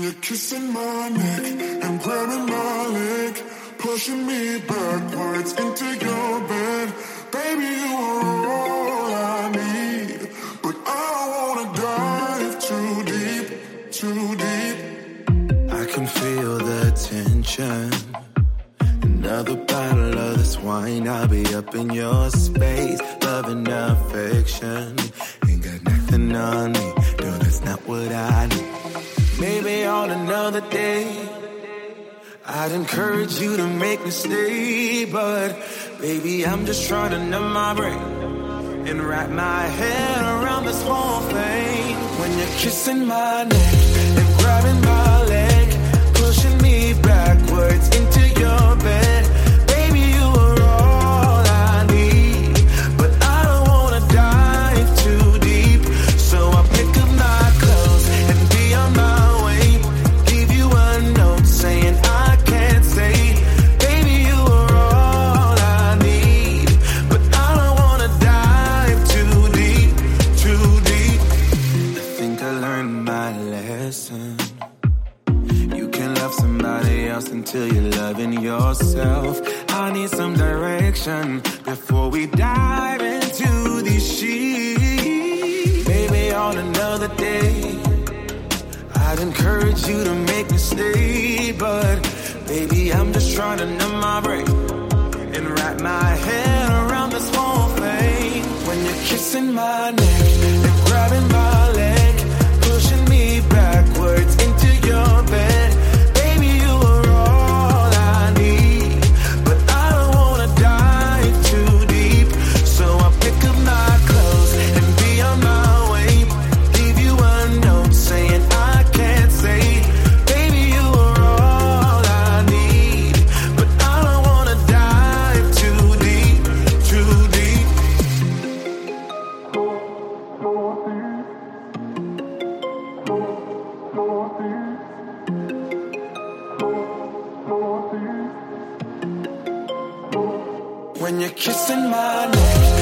you're kissing my neck and grabbing my leg, pushing me backwards into your bed. Baby, you are all I need, but I don't wanna dive too deep, too deep. I can feel the tension. Another bottle of this wine, I'll be up in your space. Love and affection, ain't got nothing on me. No, that's not what I need. Maybe on another day I'd encourage you to make me stay, but baby, I'm just trying to numb my brain and wrap my head around this whole thing. When you're kissing my neck and grabbing my leg, pushing me backwards into your bed. Baby, you are all I need, but I don't wanna dive too deep. So I pick up my clothes and be on my way. Leave you a note saying I can't say. Baby, you are all I need, but I don't wanna dive too deep, too deep. I think I learned my lesson. Love somebody else until you're loving yourself. I need some direction before we dive into these sheets. Maybe on another day I'd encourage you to make me stay, but baby, I'm just trying to numb my brain and wrap my head around this whole thing. When you're kissing my neck and grabbing my leg, pushing me backwards into your bed. When you're kissing my neck